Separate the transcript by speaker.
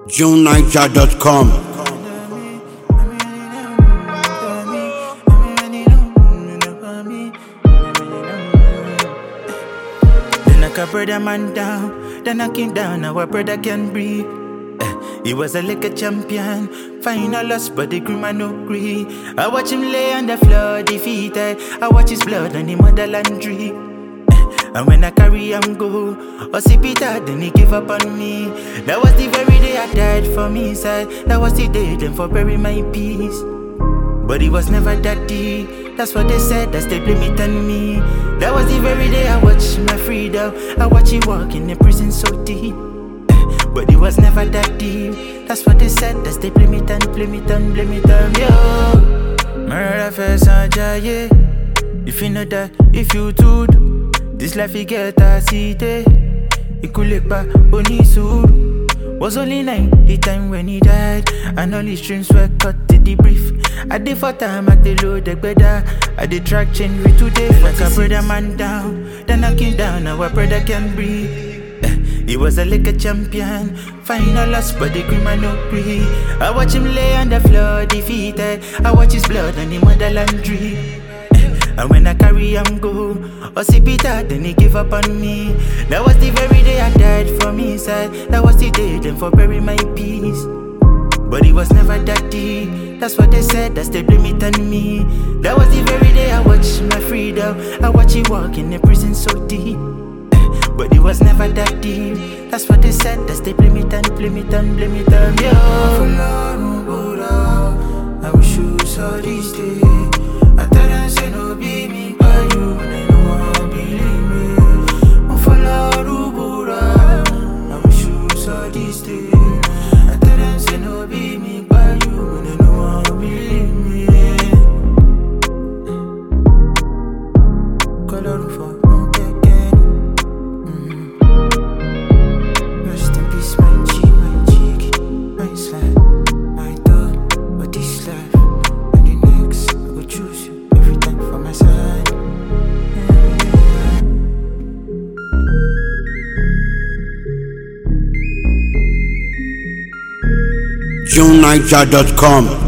Speaker 1: JuneNiger.com.
Speaker 2: Then I cut brother man down, then I came down, now our brother can breathe. He was a liquor champion, final loss, but the crew man no agree. I watch him lay on the floor, defeated. I watch his blood on the motherland tree. And when I carry him go, or see Peter, then he give up on me. That was the very day I died for me, side. That was the day then for bury my peace. But it was never that deep. That's what they said, that's they blame it on me. That was the very day I watched my freedom. I watched you walk in the prison so deep. But it was never that deep. That's what they said, that's they blame it on, yo. Murder first on Jaye. If you know that, if you do, this life you get a city. Ikulekba Onisuru. Was only 9 the time when he died. And all his streams were cut to the brief. I did for time at the load the better. I did track change with today. Like a brother man down, then I came down, now our brother can breathe. He was a liquor champion, final loss, but the cream man no agree. I watch him lay on the floor, defeated. I watch his blood on the motherland tree. And when I carry him go, or see Peter, then he give up on me. That was the very day I died for me, side. That was the day then for bury my peace. But it was never that deep. That's what they said, that's they blame it on me. That was the very day I watched my freedom. I watch you walk in the prison so deep. But it was never that deep. That's what they said, that's they blame it on, yo. I wish you saw this day. I thought I said no be me by you, and they no one believe me. I wish you saw this day. I thought I said no be me by you, and they no one believe me. Color for no again. Rest in peace, my cheek, my slide, my dog, but this life. Choose you every time for my side.
Speaker 1: JuneNiger.com.